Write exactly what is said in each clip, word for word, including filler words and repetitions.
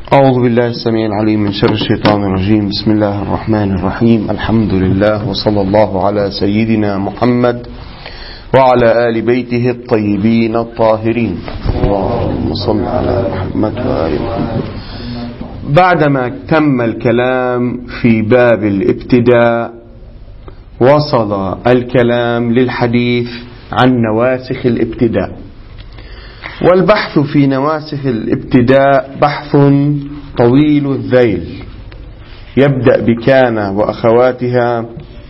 أعوذ بالله السميع العليم من شر الشيطان الرجيم. بسم الله الرحمن الرحيم. الحمد لله وصلى الله على سيدنا محمد وعلى آل بيته الطيبين الطاهرين. اللهم صل على محمد وآل محمد. بعدما تم الكلام في باب الابتداء وصل الكلام للحديث عن نواسخ الابتداء، والبحث في نواسخ الابتداء بحث طويل الذيل، يبدأ بكان وأخواتها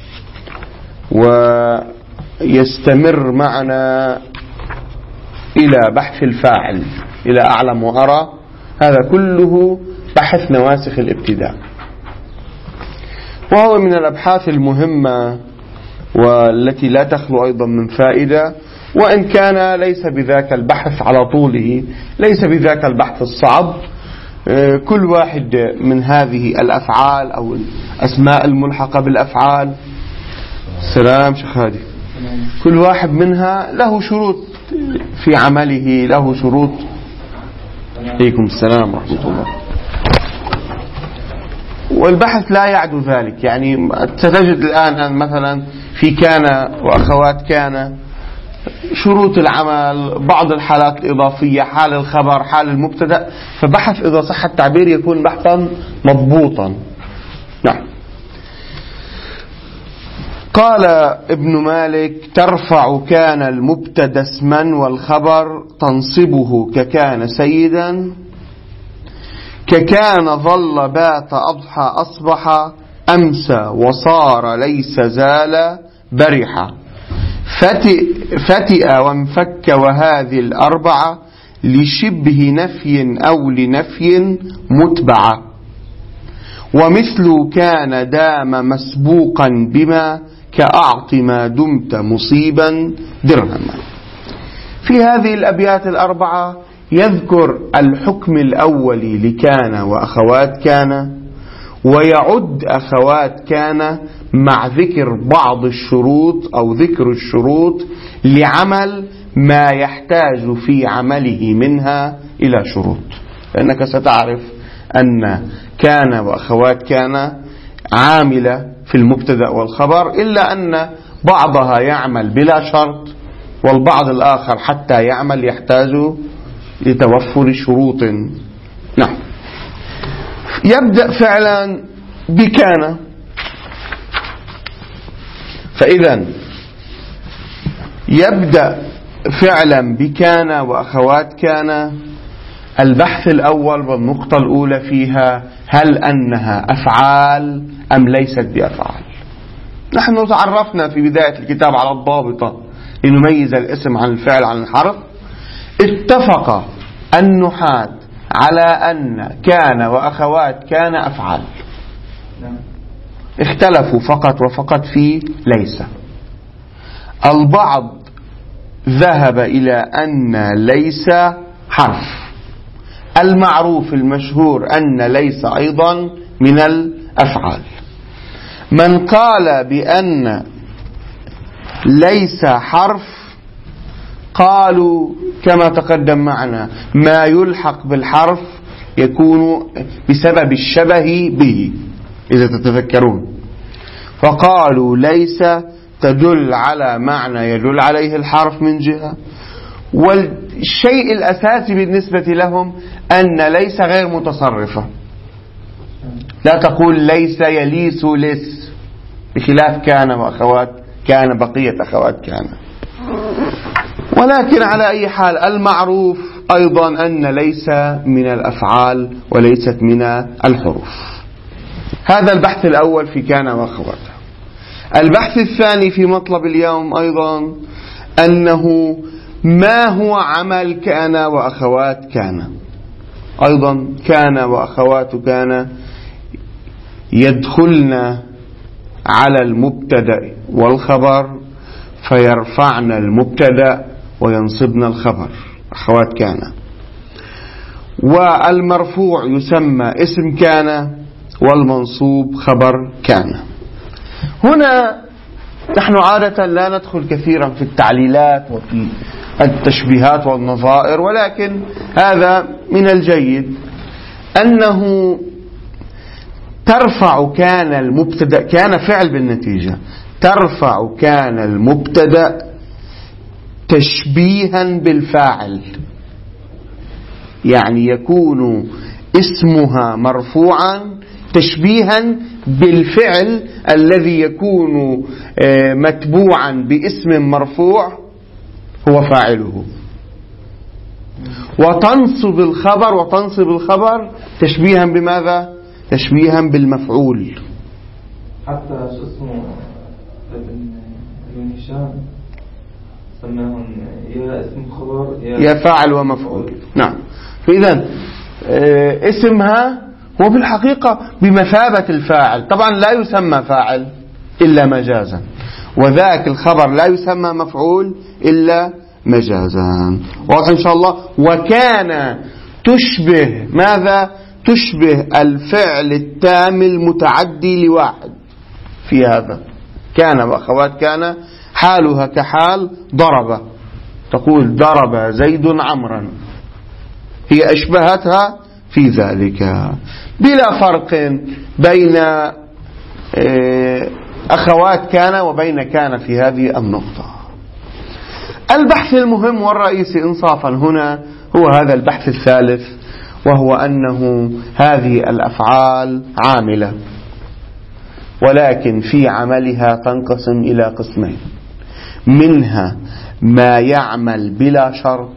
ويستمر معنا إلى بحث الفاعل، إلى أعلم وأرى. هذا كله بحث نواسخ الابتداء، وهو من الأبحاث المهمة والتي لا تخلو أيضا من فائدة، وإن كان ليس بذاك البحث على طوله، ليس بذاك البحث الصعب. كل واحد من هذه الأفعال أو الأسماء الملحقة بالأفعال، سلام شيخ هادي، كل واحد منها له شروط في عمله، له شروط. عليكم السلام ورحمة الله. والبحث لا يعدو ذلك، يعني ستجد الآن مثلا في كان وأخوات كان شروط العمل، بعض الحالات الإضافية، حال الخبر، حال المبتدأ. فبحث إذا صح التعبير يكون بحثا مضبوطا. نعم. قال ابن مالك: ترفع كان المبتدأ اسما والخبر تنصبه ككان سيدا، ككان ظل بات أضحى أصبح أمسى وصار ليس زال برحا، فتئ وانفك، وهذه الأربعة لشبه نفي أو لنفي متبعة. ومثل كان دام مسبوقا بما كأعط ما دمت مصيبا درهما. في هذه الأبيات الأربعة يذكر الحكم الأولي لكان وأخوات كان، ويعد أخوات كان مع ذكر بعض الشروط أو ذكر الشروط لعمل ما يحتاج في عمله منها إلى شروط. لأنك ستعرف أن كان وأخوات كان عاملة في المبتدأ والخبر، إلا أن بعضها يعمل بلا شرط، والبعض الآخر حتى يعمل يحتاج لتوفر شروط. نعم. يبدأ فعلا بكان، فإذا يبدأ فعلا بكان وأخوات كان. البحث الأول والنقطة الأولى فيها: هل أنها أفعال أم ليست بأفعال؟ نحن تعرفنا في بداية الكتاب على الضابطة لنميز الاسم عن الفعل عن الحرف. اتفق النحاة على أن كان وأخوات كان أفعال، اختلفوا فقط وفقط في ليس. البعض ذهب إلى أن ليس حرف، المعروف المشهور أن ليس أيضا من الأفعال. من قال بأن ليس حرف قالوا كما تقدم معنا ما يلحق بالحرف يكون بسبب الشبه به، إذا تتذكرون. فقالوا ليس تدل على معنى يدل عليه الحرف من جهة، والشيء الأساسي بالنسبة لهم أن ليس غير متصرفة. لا تقول ليس يليس لس، بخلاف كان وأخوات كان، بقية أخوات كان. ولكن على أي حال المعروف أيضا أن ليس من الأفعال وليست من الحروف. هذا البحث الأول في كان وأخواتها. البحث الثاني في مطلب اليوم أيضا أنه ما هو عمل كان وأخوات كان. أيضا كان وأخوات كان يدخلن على المبتدأ والخبر فيرفعن المبتدأ وينصبن الخبر، أخوات كان. والمرفوع يسمى اسم كان، والمنصوب خبر كان. هنا نحن عادة لا ندخل كثيرا في التعليلات وفي التشبيهات والنظائر، ولكن هذا من الجيد أنه ترفع كان المبتدأ، كان فعل بالنتيجة، ترفع كان المبتدأ تشبيها بالفاعل، يعني يكون اسمها مرفوعا تشبيها بالفعل الذي يكون متبوعا باسم مرفوع هو فاعله، وتنصب الخبر وتنصب الخبر تشبيها بماذا؟ تشبيها بالمفعول. حتى شو اسمه ابن ابن هشام سماهم يا اسم خبر يا, يا فاعل ومفعول. نعم. فإذا اسمها هو في الحقيقة بمثابة الفاعل، طبعا لا يسمى فاعل إلا مجازا، وذاك الخبر لا يسمى مفعول إلا مجازا. واضح إن شاء الله. وكان تشبه ماذا؟ تشبه الفعل التام المتعدي لواحد في هذا. كان وأخوات كان حالها كحال ضرب، تقول ضرب زيد عمرا، هي أشبهتها في ذلك، بلا فرق بين أخوات كان وبين كان في هذه النقطة. البحث المهم والرئيسي إنصافا هنا هو هذا البحث الثالث، وهو أنه هذه الأفعال عاملة، ولكن في عملها تنقسم إلى قسمين، منها ما يعمل بلا شرط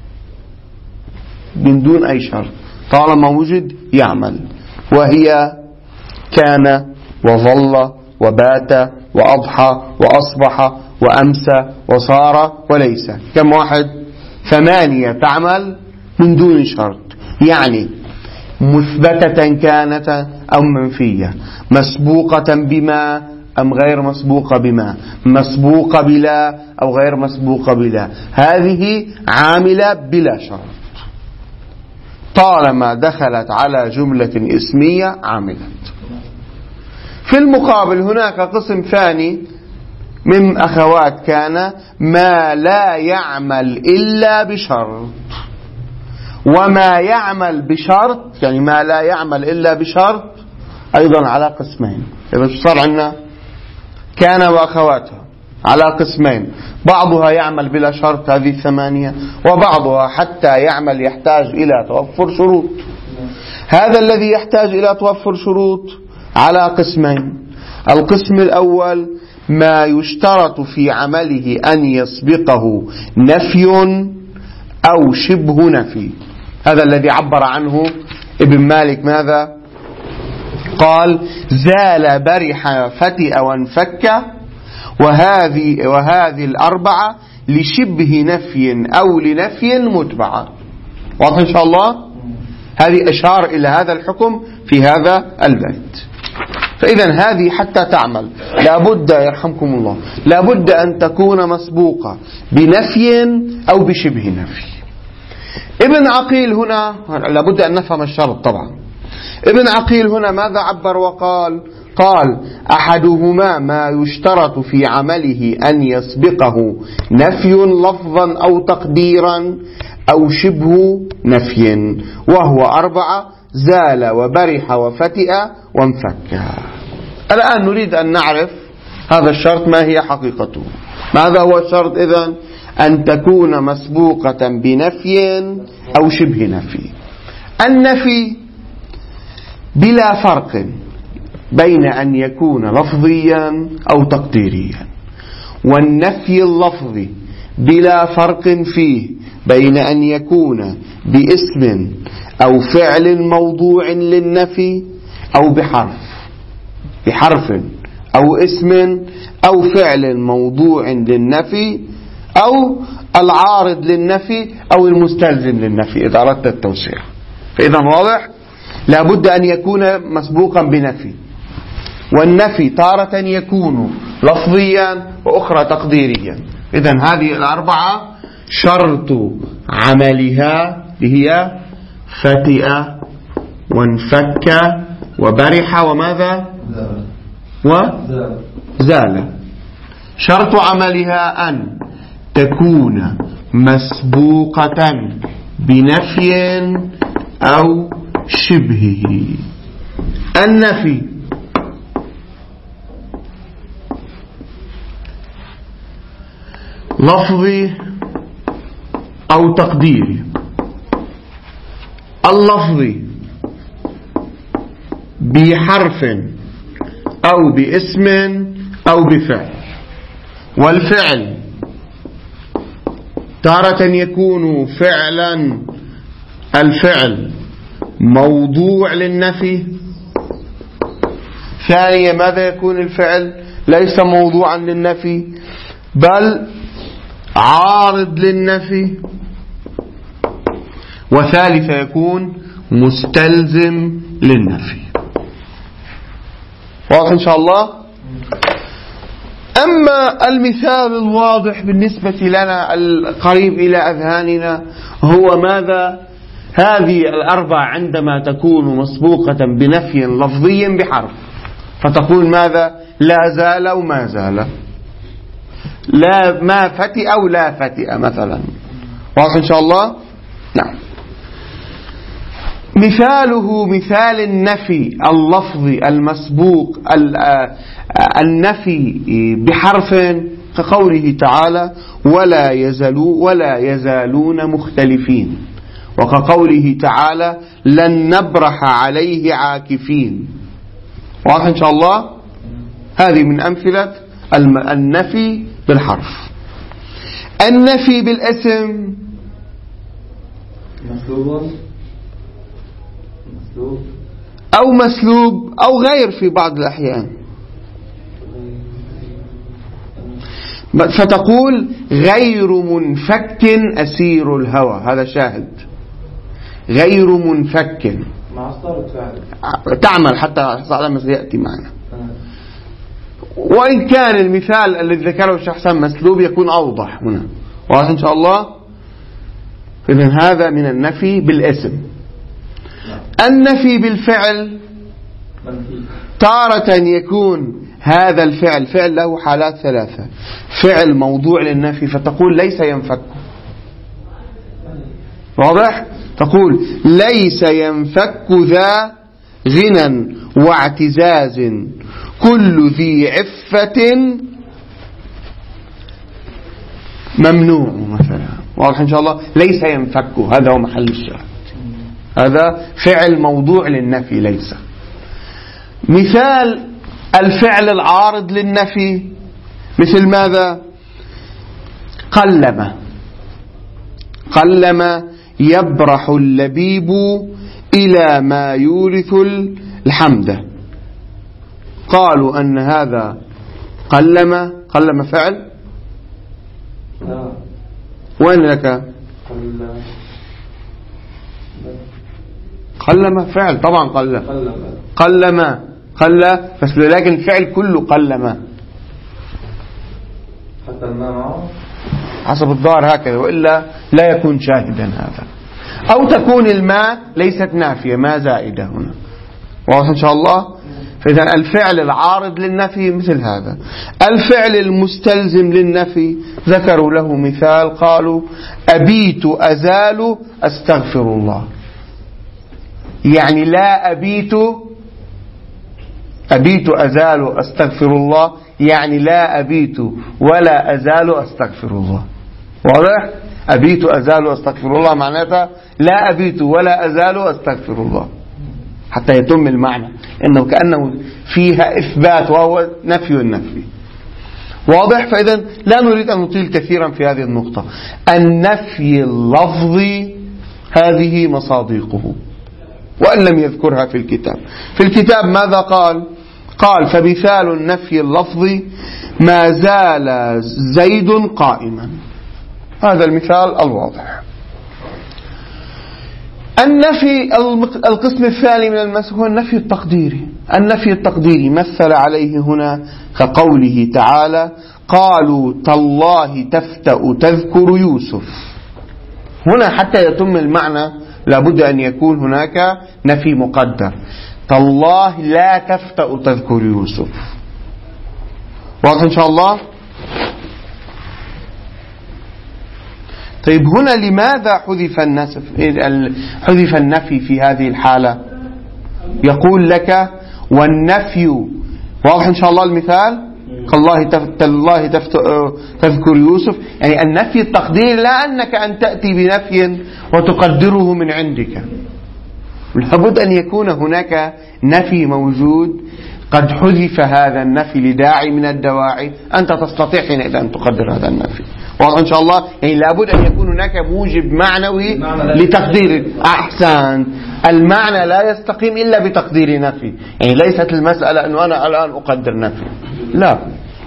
من دون أي شرط، طالما وجد يعمل، وهي كان وظل وبات وأضحى وأصبح وأمسى وصار وليس. كم واحد؟ ثمانية تعمل من دون شرط، يعني مثبتة كانت أو منفية، مسبوقة بما أم غير مسبوقة بما، مسبوقة بلا أو غير مسبوقة بلا، هذه عاملة بلا شرط، طالما دخلت على جملة اسمية عملت. في المقابل هناك قسم ثاني من أخوات كان ما لا يعمل إلا بشرط، وما يعمل بشرط يعني ما لا يعمل إلا بشرط أيضا على قسمين. إذا صار عندنا كان وأخواتها على قسمين، بعضها يعمل بلا شرط هذه ثمانية، وبعضها حتى يعمل يحتاج إلى توفر شروط. هذا الذي يحتاج إلى توفر شروط على قسمين. القسم الأول ما يشترط في عمله أن يسبقه نفي أو شبه نفي، هذا الذي عبر عنه ابن مالك ماذا قال؟ زال برح فتئ وانفك، وهذه, وهذه الأربعة لشبه نفي أو لنفي متبعة. واضح إن شاء الله؟ هذه أشار إلى هذا الحكم في هذا البيت. فإذا هذه حتى تعمل لابد يرحمكم الله لابد أن تكون مسبوقة بنفي أو بشبه نفي. ابن عقيل هنا لابد أن نفهم الشرط طبعا. ابن عقيل هنا ماذا عبر وقال؟ قال أحدهما ما يشترط في عمله أن يسبقه نفي لفظا أو تقديرا أو شبه نفي، وهو أربعة: زال وبرح وفتئ وانفك. الآن نريد أن نعرف هذا الشرط ما هي حقيقته. ماذا هو الشرط إذن؟ أن تكون مسبوقة بنفي أو شبه نفي. النفي بلا فرق بين أن يكون لفظيا أو تقديريا، والنفي اللفظي بلا فرق فيه بين أن يكون باسم أو فعل موضوع للنفي أو بحرف بحرف أو اسم أو فعل موضوع للنفي أو العارض للنفي أو المستلزم للنفي إذا أردت التوسيع. فإذا واضح لابد أن يكون مسبوقا بنفي، والنفي تارة يكون لفظيا وأخرى تقديريا. إذن هذه الأربعة شرط عملها هي فتئ وانفك وبرح وماذا وزال. شرط عملها أن تكون مسبوقة بنفي أو شبهه. النفي لفظي أو تقديري. اللفظي بحرف أو باسم أو بفعل، والفعل تارة يكون فعلا الفعل موضوع للنفي. ثانيا ماذا يكون الفعل؟ ليس موضوعا للنفي بل عارض للنفي. وثالثا يكون مستلزم للنفي. واضح إن شاء الله؟ أما المثال الواضح بالنسبة لنا القريب إلى أذهاننا هو ماذا؟ هذه الأربع عندما تكون مسبوقة بنفي لفظي بحرف، فتقول ماذا؟ لا زال أو ما زال، لا ما فتئ أو لا فتئ مثلا. واضح إن شاء الله؟ نعم. مثاله مثال النفي اللفظي المسبوق النفي بحرف كقوله تعالى ولا يزالوا ولا يزالون مختلفين، وكقوله تعالى لن نبرح عليه عاكفين. واضح إن شاء الله؟ هذه من أمثلة النفي بالحرف. النفي بالاسم مسلوب أو مسلوب أو غير في بعض الأحيان، فتقول غير منفك أسير الهوى، هذا شاهد. غير منفك مع صارت فعل تعمل حتى على ما سيأتي معنا. وإن كان المثال الذي ذكره الشيخ حسن مسلوب يكون أوضح هنا. واضح إن شاء الله؟ إذن هذا من النفي بالاسم. النفي بالفعل تارة يكون هذا الفعل فعل له حالات ثلاثة. فعل موضوع للنفي فتقول ليس ينفك. واضح؟ تقول ليس ينفك ذا غنى واعتزاز كل ذي عفة ممنوع مثلا. واضح إن شاء الله؟ ليس ينفك، هذا هو محل الشاهد. هذا فعل موضوع للنفي ليس. مثال الفعل العارض للنفي مثل ماذا؟ قلما. قلما يبرح اللبيب إلى ما يورث الحمد. قالوا أن هذا قلما قلما فعل. لا. وين لك؟ قلما فعل طبعا. قل قلما قل بس لكن الفعل كله قلما حتى الماء معه حسب الظاهر هكذا، وإلا لا يكون شاهدا هذا. أو تكون الماء ليست نافية، ما زائدة هنا. واضح إن شاء الله؟ فإذا الفعل العارض للنفي مثل هذا. الفعل المستلزم للنفي ذكروا له مثال، قالوا أبيت أزال أستغفر الله. يعني لا أبيت أبيت أزال أستغفر الله، يعني لا أبيت ولا أزال أستغفر الله. واضح؟ أبيت أزال أستغفر الله معناتها لا أبيت ولا أزال أستغفر الله، حتى يتم المعنى إنه كأنه فيها إثبات وهو نفي النفي. واضح؟ فإذا لا نريد أن نطيل كثيرا في هذه النقطة. النفي اللفظي هذه مصادقه، وأن لم يذكرها في الكتاب. في الكتاب ماذا قال؟ قال فمثال النفي اللفظي ما زال زيد قائما. هذا المثال الواضح. النفي القسم الثاني من المسح هو النفي التقديري. النفي التقديري مثل عليه هنا كقوله تعالى قالوا تالله تفتأ تذكر يوسف. هنا حتى يتم المعنى لابد أن يكون هناك نفي مقدر. تالله لا تفتأ تذكر يوسف. واضح إن شاء الله؟ طيب هنا لماذا حذف النسف حذف النفي في هذه الحالة؟ يقول لك والنفي واضح إن شاء الله المثال الله تالله تذكر يوسف، يعني النفي التقدير لا أنك أن تأتي بنفي وتقدره من عندك، لابد أن يكون هناك نفي موجود قد حذف هذا النفي لداعي من الدواعي، أنت تستطيع حينئذ أن تقدر هذا النفي. واضح إن شاء الله، يعني لابد أن يكون هناك موجب معنوي لتقدير. أحسن، المعنى لا يستقيم إلا بتقدير نفي، يعني ليست المسألة أنه أنا الآن أقدر نفي، لا.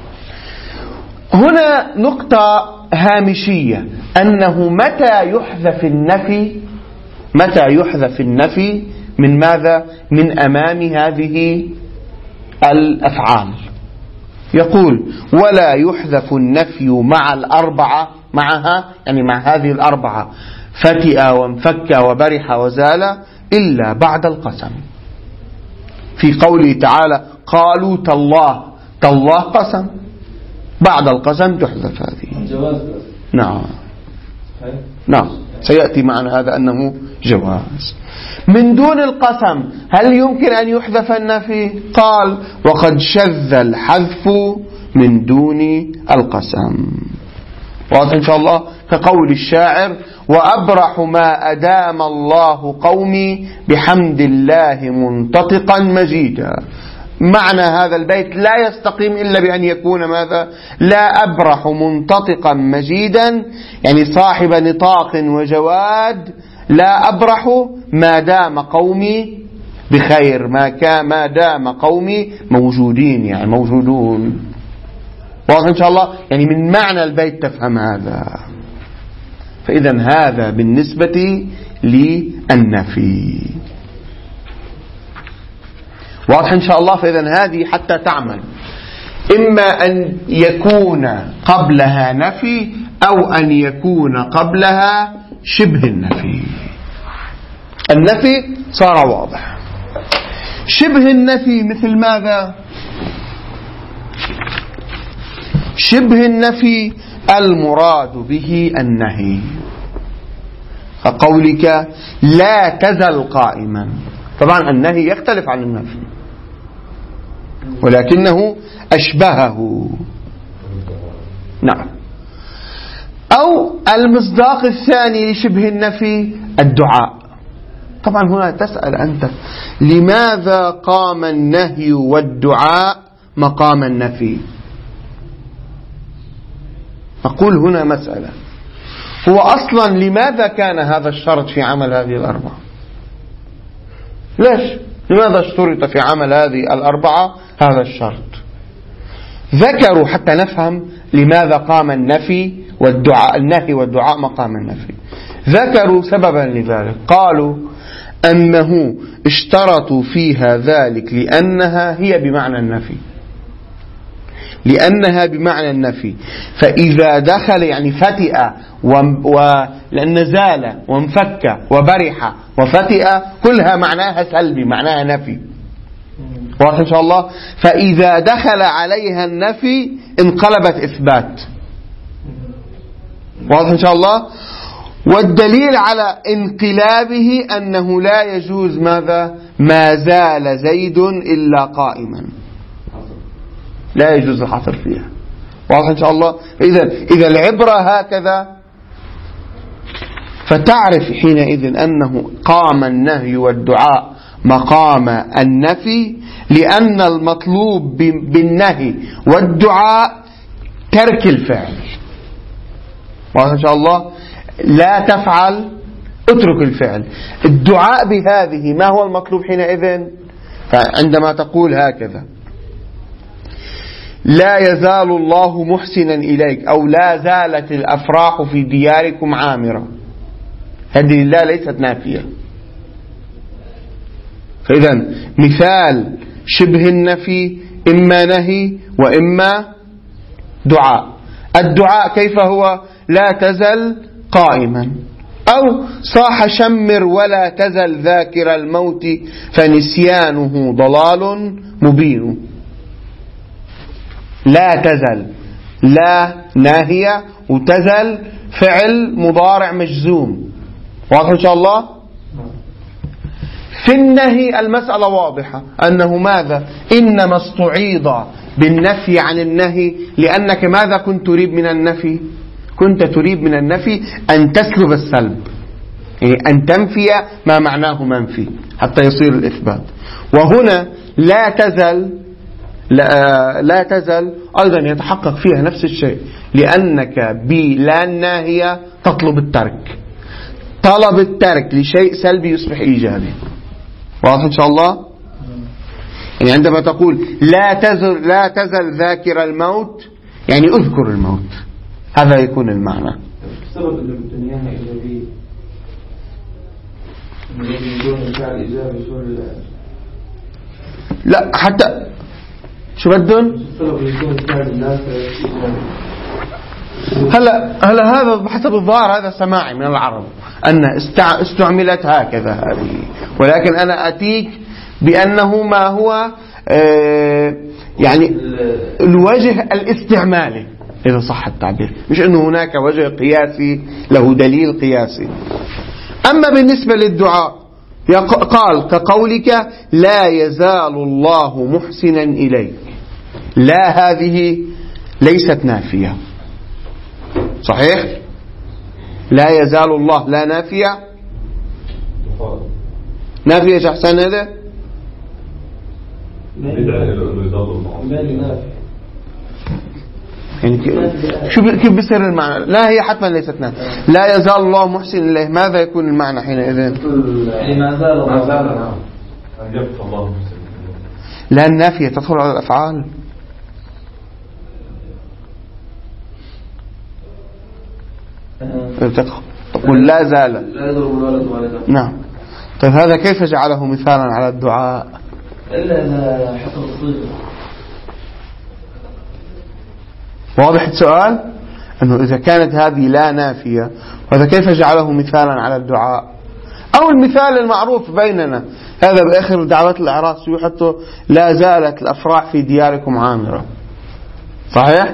هنا نقطة هامشية، أنه متى يحذف النفي متى يحذف النفي من ماذا؟ من أمام هذه الأفعال. يقول ولا يحذف النفي مع الأربعة، معها يعني مع هذه الأربعة فتئ وانفك وبرح وزال إلا بعد القسم. في قوله تعالى قالوا تالله، تالله قسم، بعد القسم تحذف هذه. نعم نعم سيأتي معنا هذا أنه جواز. من دون القسم هل يمكن أن يحذف النفي؟ قال وقد شذ الحذف من دون القسم. واضح إن شاء الله، كقول الشاعر وأبرح ما أدام الله قومي بحمد الله منتطقا مجيدا. معنى هذا البيت لا يستقيم إلا بأن يكون ماذا؟ لا أبرح منتطقا مجيدا، يعني صاحب نطاق وجواد، لا أبرح ما دام قومي بخير، ما كان ما دام قومي موجودين، يعني موجودون. واضح إن شاء الله، يعني من معنى البيت تفهم هذا. فإذا هذا بالنسبة للنفي واضح إن شاء الله. فإذا هذه حتى تعمل إما أن يكون قبلها نفي أو أن يكون قبلها شبه النفي. النفي صار واضح. شبه النفي مثل ماذا؟ شبه النفي المراد به النهي، كقولك لا تزل قائما. طبعا النهي يختلف عن النفي ولكنه أشبهه. نعم. أو المصداق الثاني لشبه النفي الدعاء. طبعا هنا تسأل أنت لماذا قام النهي والدعاء مقام النفي؟ أقول هنا مسألة، هو أصلا لماذا كان هذا الشرط في عمل هذه الأربعة؟ ليش؟ لماذا اشترط في عمل هذه الأربعة هذا الشرط؟ ذكروا حتى نفهم لماذا قام النفي والدعاء النهي والدعاء مقام النفي. ذكروا سببا لذلك، قالوا أنه اشترطوا فيها ذلك لأنها هي بمعنى النفي، لأنها بمعنى النفي. فإذا دخل يعني فتئ ولأن زال وانفك وبرح وفتئ كلها معناها سلبي، معناها نفي. واضح إن شاء الله. فإذا دخل عليها النفي انقلبت إثبات. واضح إن شاء الله. والدليل على انقلابه أنه لا يجوز ماذا؟ ما زال زيد إلا قائما، لا يجوز الحصر فيها. واضح إن شاء الله. إذا إذا العبرة هكذا فتعرف حينئذ أنه قام النهي والدعاء مقام النفي، لأن المطلوب بالنهي والدعاء ترك الفعل. واضح إن شاء الله. لا تفعل، اترك الفعل. الدعاء بهذه ما هو المطلوب حينئذ؟ فعندما تقول هكذا لا يزال الله محسنا إليك، أو لا زالت الأفراح في دياركم عامرة، هذه لا ليست نافية. فإذا مثال شبه النفي إما نهي وإما دعاء. الدعاء كيف هو؟ لا تزل قائما، أو صاح شمر ولا تزل ذاكر الموت فنسيانه ضلال مبين. لا تزل، لا ناهية، وتزل فعل مضارع مجزوم. واضح إن شاء الله؟ في النهي المسألة واضحة أنه ماذا؟ إنما استعيض بالنفي عن النهي لأنك ماذا كنت تريد من النفي؟ كنت تريد من النفي أن تسلب السلب، يعني أن تنفي ما معناه منفي حتى يصير الإثبات. وهنا لا تزل لا, لا تزل أيضا يتحقق فيها نفس الشيء، لأنك بلا ناهية تطلب الترك. طلب الترك لشيء سلبي يصبح إيجابي. واضح إن شاء الله؟ يعني عندما تقول لا تزل لا تزل ذاكر الموت، يعني اذكر الموت، هذا يكون المعنى. السبب اللي بدنا إياها إيجابية، بدون الفعل إيجابي شو لا حتى شو بدون؟ السبب اللي يكون الفعل الناس إيجابي. هلا هلا هذا بحسب الظاهر هذا سماعي من العرب أن استعملت هكذا هذه، ولكن أنا أتيك بأنه ما هو آه يعني الوجه الاستعمالي إذا صح التعبير، مش أنه هناك وجه قياسي له دليل قياسي. أما بالنسبة للدعاء قال كقولك لا يزال الله محسنا إليك، لا هذه ليست نافية، صحيح؟ لا يزال الله لا نافية، نافية يا حسن هذا يعني شو كيف بيصير المعنى؟ لا هي حتما ليست نافية. لا يزال الله محسن إليه، ماذا يكون المعنى حينئذ؟ يعني ما زال ما زال يبقى الله محسن. لا النافية تدخل على الأفعال. تدخل تقول لا زال لا يضرب الولد والده. نعم. طيب هذا كيف جعله مثالا على الدعاء؟ إلا إذا حصل الصيغة. واضح السؤال؟ أنه إذا كانت هذه لا نافية، وهذا كيف جعله مثالا على الدعاء؟ أو المثال المعروف بيننا هذا بآخر دعوات الأعراس يحطوا لا زالت الأفراح في دياركم عامرة، صحيح؟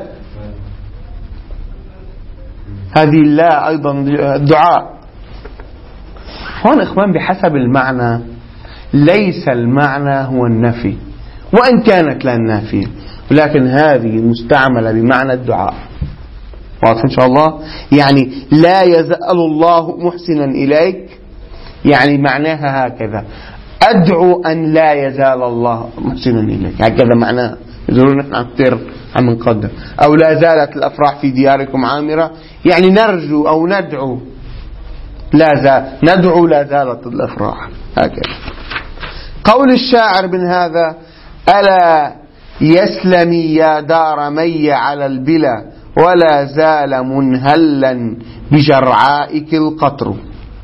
هذه لا أيضا الدعاء. هون إخوان بحسب المعنى، ليس المعنى هو النفي وإن كانت لا النافية، ولكن هذه مستعملة بمعنى الدعاء. واضح إن شاء الله؟ يعني لا يزال الله محسنا إليك، يعني معناها هكذا أدعو أن لا يزال الله محسنا إليك، هكذا معناها. يقولون نحن أكثر عم نقدر. أو لا زالت الأفراح في دياركم عامرة، يعني نرجو أو ندعو لا زال ندعو لا زالت الأفراح، هكذا. قول الشاعر من هذا ألا يسلمي يا دار مي على البلا ولا زال منهلا بجرعائك القطر.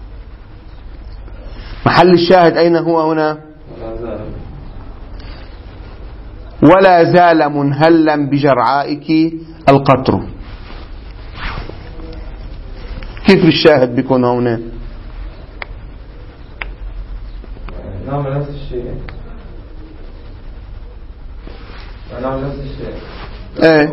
محل الشاهد أين هو هنا؟ ولا زال منهلا بجرعائك القطر. كيف الشاهد بيكون هنا؟ نعمل نفس الشيء نعمل نفس الشيء ايه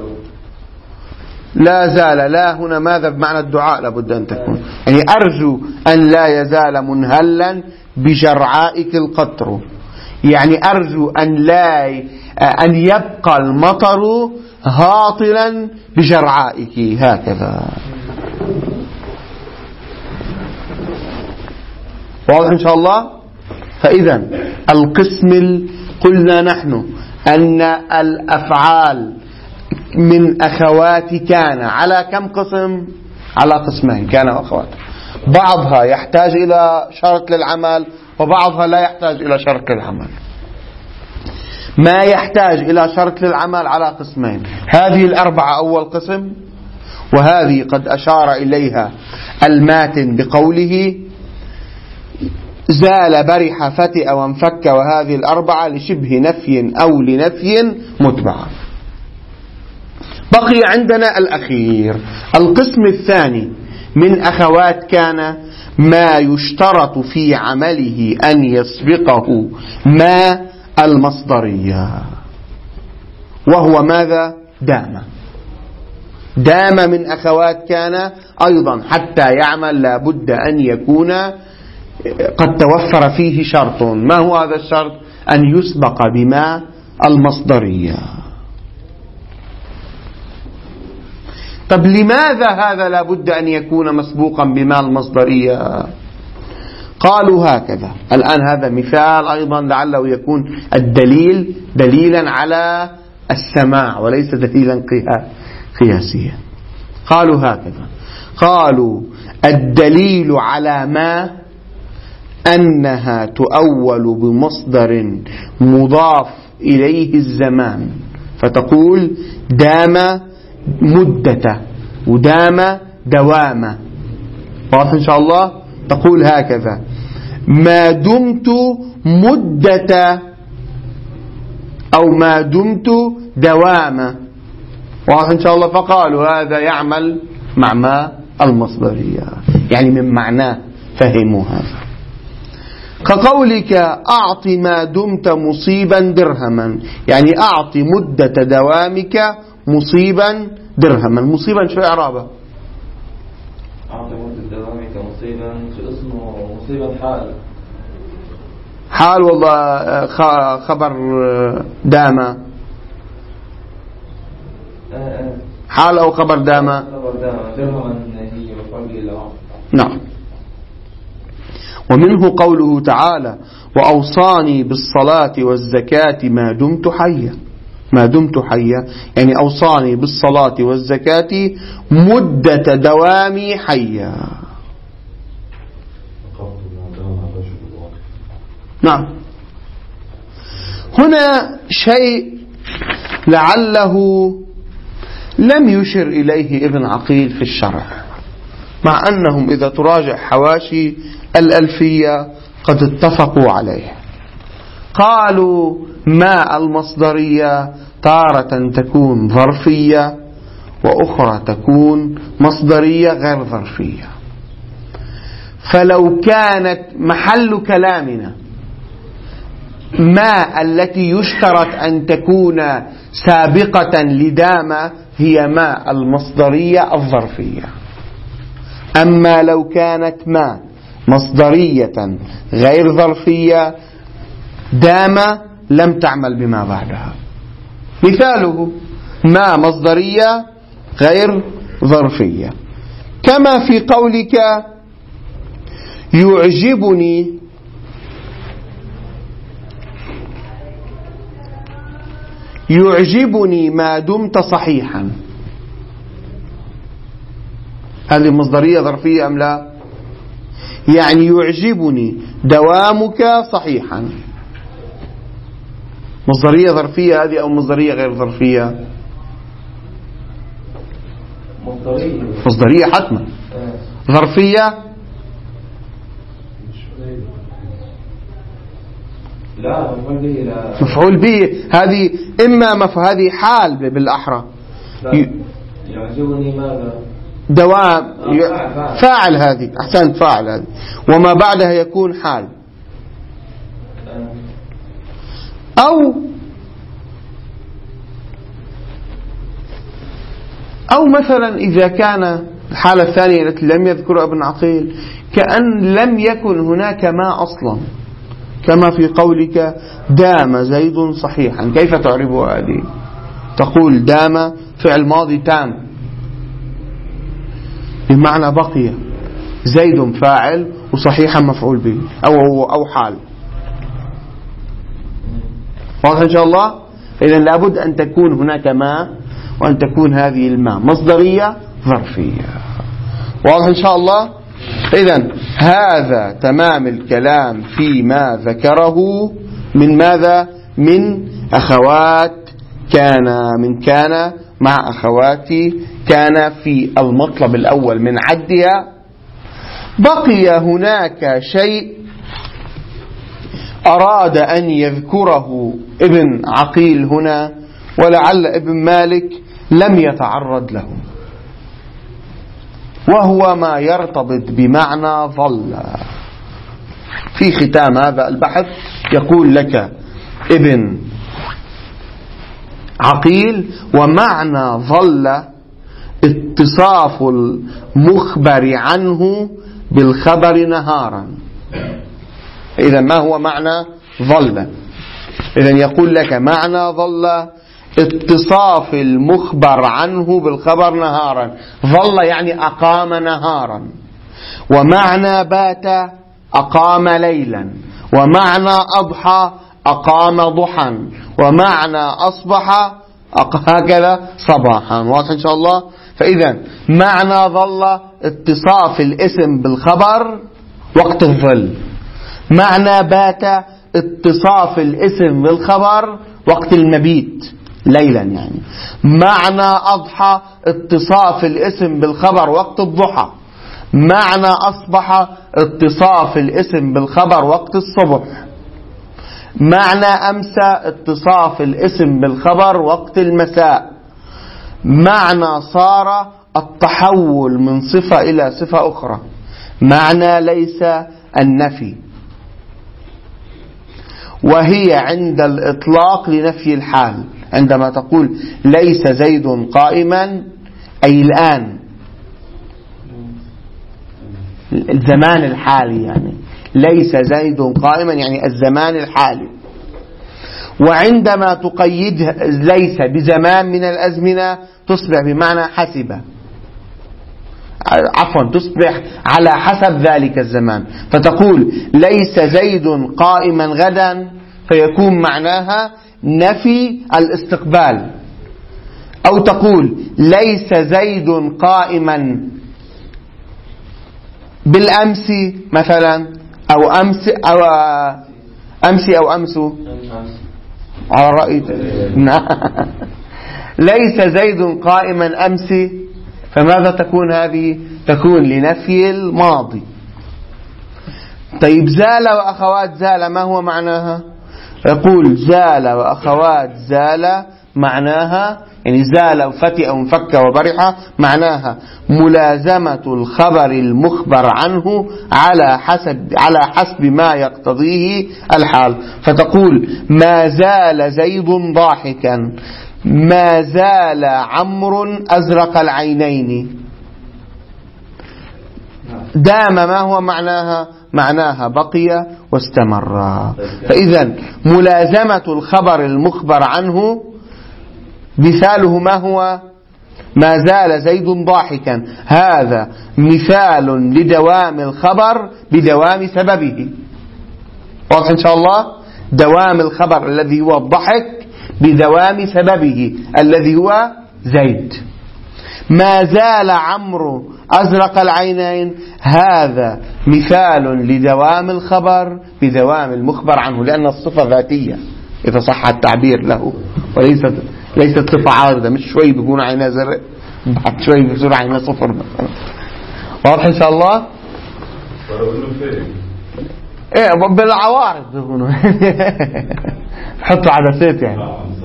لا زال، لا هنا ماذا بمعنى الدعاء لابد أن تكون، يعني أرجو أن لا يزال منهلا بجرعائك القطر، يعني أرجو أن لا أن يبقى المطر هاطلا بجرعائك، هكذا. واضح إن شاء الله؟ فإذا القسم قلنا نحن أن الأفعال من أخوات كان على كم قسم؟ على قسمين، كان وأخواته. بعضها يحتاج إلى شرط للعمل وبعضها لا يحتاج إلى شرط للعمل. ما يحتاج إلى شرط للعمل على قسمين، هذه الأربعة أول قسم، وهذه قد أشار إليها الماتن بقوله زال برح فتئ وانفك، وهذه الأربعة لشبه نفي أو لنفي متبعة. بقي عندنا الأخير، القسم الثاني من أخوات كان ما يشترط في عمله أن يسبقه ما المصدرية، وهو ماذا؟ دام. دام من أخوات كان أيضا حتى يعمل لابد أن يكون قد توفر فيه شرط. ما هو هذا الشرط؟ أن يسبق بما المصدرية. طب لماذا هذا لابد أن يكون مسبوقا بما المصدرية؟ قالوا هكذا. الآن هذا مثال أيضا لعله يكون الدليل دليلا على السماع وليس دليلا قياسيا. قالوا هكذا، قالوا الدليل على ما أنها تؤول بمصدر مضاف إليه الزمان، فتقول دام مدة ودام دوامة. واضح إن شاء الله؟ تقول هكذا ما دمت مدة أو ما دمت دوامة. واضح إن شاء الله؟ فقالوا هذا يعمل مع ما المصدرية، يعني من معناه فهموا هذا. كقولك أعط ما دمت مصيبا درهما، يعني أعط مدة دوامك مصيبا درهما. مصيبا شو إعرابه؟ أعط مدة دوامك مصيبا شو اسمه؟ مصيبا حال حال والله خبر دام حال أو خبر دام. نعم. ومنه قوله تعالى وأوصاني بالصلاة والزكاة ما دمت حيا. ما دمت حيا يعني أوصاني بالصلاة والزكاة مدة دوامي حيا. نعم. هنا شيء لعله لم يشر إليه ابن عقيل في الشرح، مع أنهم إذا تراجع حواشي الألفية قد اتفقوا عليه. قالوا ما المصدرية تارة تكون ظرفية وأخرى تكون مصدرية غير ظرفية. فلو كانت محل كلامنا ما التي يشترط أن تكون سابقة لدام هي ما المصدرية الظرفية. أما لو كانت ما مصدرية غير ظرفية دام لم تعمل بما بعدها. مثاله ما مصدرية غير ظرفية، كما في قولك يعجبني يعجبني ما دمت صحيحا. هذه مصدرية ظرفية أم لا؟ يعني يعجبني دوامك صحيحا. مصدرية ظرفية هذه أو مصدرية غير ظرفية؟ مصدرية. مصدرية حتما. ظرفية لا مفعول به. لا مفعول به. هذه إما مف... هذه حال بالأحرى. ي... يعجبني ماذا؟ دوام. آه ي... فاعل. فاعل هذه. أحسنت، فاعل هذه، وما بعدها يكون حال. آه. أو أو مثلا إذا كان الحالة الثانية التي لم يذكرها ابن عقيل كأن لم يكن هناك ما أصلا، كما في قولك دام زيد صحيحا. كيف تعربها هذه؟ تقول دام فعل ماضي تام بمعنى بقي، زيد فاعل وصحيحا مفعول به أو أو حال. واضح إن شاء الله؟ إذن لابد أن تكون هناك ما وأن تكون هذه الماء مصدرية ظرفية. واضح إن شاء الله؟ إذن هذا تمام الكلام فيما ذكره من ماذا؟ من أخوات كان، من كان مع أخواتي كان في المطلب الأول من عدها. بقي هناك شيء أراد أن يذكره ابن عقيل هنا، ولعل ابن مالك لم يتعرض له، وهو ما يرتبط بمعنى ظل. في ختام هذا البحث يقول لك ابن عقيل ومعنى ظل اتصاف المخبر عنه بالخبر نهارا. إذا ما هو معنى ظل؟ إذا يقول لك معنى ظل اتصاف المخبر عنه بالخبر نهارا. ظل يعني أقام نهارا، ومعنى بات أقام ليلا، ومعنى أضحى أقام ضحى، ومعنى أصبح هكذا صباحا. واضح إن شاء الله؟ فإذا معنى ظل اتصاف الاسم بالخبر وقت الظل. معنى بات اتصاف الاسم بالخبر وقت المبيت ليلا يعني. معنى أضحى اتصاف الاسم بالخبر وقت الضحى. معنى أصبح اتصاف الاسم بالخبر وقت الصبح. معنى أمسى اتصاف الاسم بالخبر وقت المساء. معنى صار التحول من صفة إلى صفة أخرى. معنى ليس النفي، وهي عند الإطلاق لنفي الحال. عندما تقول ليس زيد قائما أي الآن، الزمان الحالي يعني. ليس زيد قائما يعني الزمان الحالي. وعندما تقيد ليس بزمان من الأزمنة تصبح بمعنى حسب، عفوا تصبح على حسب ذلك الزمان. فتقول ليس زيد قائما غدا، فيكون معناها نفي الاستقبال. أو تقول ليس زيد قائما بالأمس مثلا، أو أمس أو أمسي أو أمس على رأي ليس زيد قائما أمس، فماذا تكون هذه؟ تكون لنفي الماضي. طيب زال وأخوات زال ما هو معناها؟ يقول زال وأخوات زال معناها يعني زال وفتئ وانفك وبرح، معناها ملازمة الخبر المخبر عنه على حسب على حسب ما يقتضيه الحال. فتقول ما زال زيد ضاحكا، ما زال عمرو أزرق العينين. دام ما هو معناها؟ معناها بقي واستمر. فإذا ملازمة الخبر المخبر عنه مثاله ما هو؟ ما زال زيد ضاحكا. هذا مثال لدوام الخبر بدوام سببه. واضح إن شاء الله؟ دوام الخبر الذي هو الضحك بدوام سببه الذي هو زيد. ما زال عمرو أزرق العينين، هذا مثال لدوام الخبر بدوام المخبر عنه، لأن الصفة ذاتية إذا صح التعبير له، وليست ليست صفة عارضة. مش شوي بيكون عينها زرق بعد شوي بيصير عينها صفر مثلا. واضح إن شاء الله؟ إيه بالعوارض بيكونوا حطوا عدسات يعني.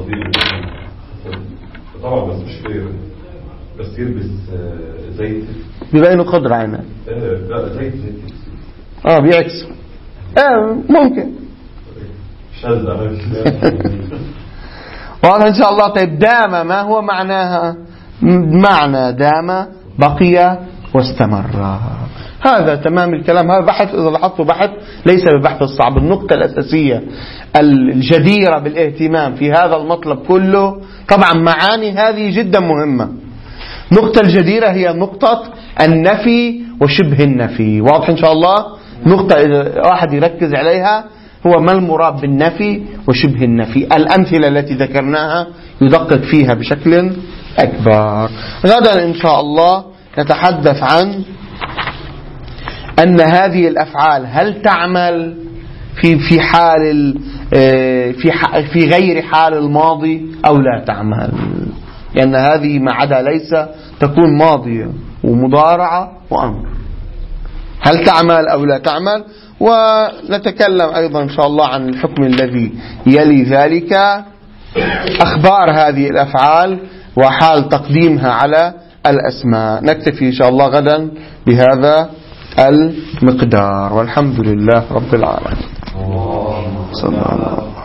طبعا بس مش فيه، بس يلبس زيت بيبينوا خضر عينها. لا زيت زيت اه بيعكس. اه ممكن شاذ. واضح إن شاء الله. طيب دام ما هو معناها؟ معنى دام بقي واستمر. هذا تمام الكلام. هذا بحث إذا لاحظتوا بحث ليس ببحث الصعب. النقطة الأساسية الجديرة بالاهتمام في هذا المطلب كله، طبعا معاني هذه جدا مهمة. نقطة الجديرة هي نقطة النفي وشبه النفي. واضح إن شاء الله؟ نقطة إذا واحد يركز عليها هو ما المراد بالنفي وشبه النفي. الأمثلة التي ذكرناها يدقق فيها بشكل أكبر. غدا إن شاء الله نتحدث عن أن هذه الأفعال هل تعمل في في حال في في غير حال الماضي أو لا تعمل، لأن هذه ما عدا ليس تكون ماضية ومضارعة وأمر. هل تعمل أو لا تعمل؟ ونتكلم أيضا إن شاء الله عن الحكم الذي يلي ذلك، أخبار هذه الأفعال وحال تقديمها على الأسماء. نكتفي إن شاء الله غدا بهذا المقدار، والحمد لله رب العالمين. صلى الله عليه وسلم.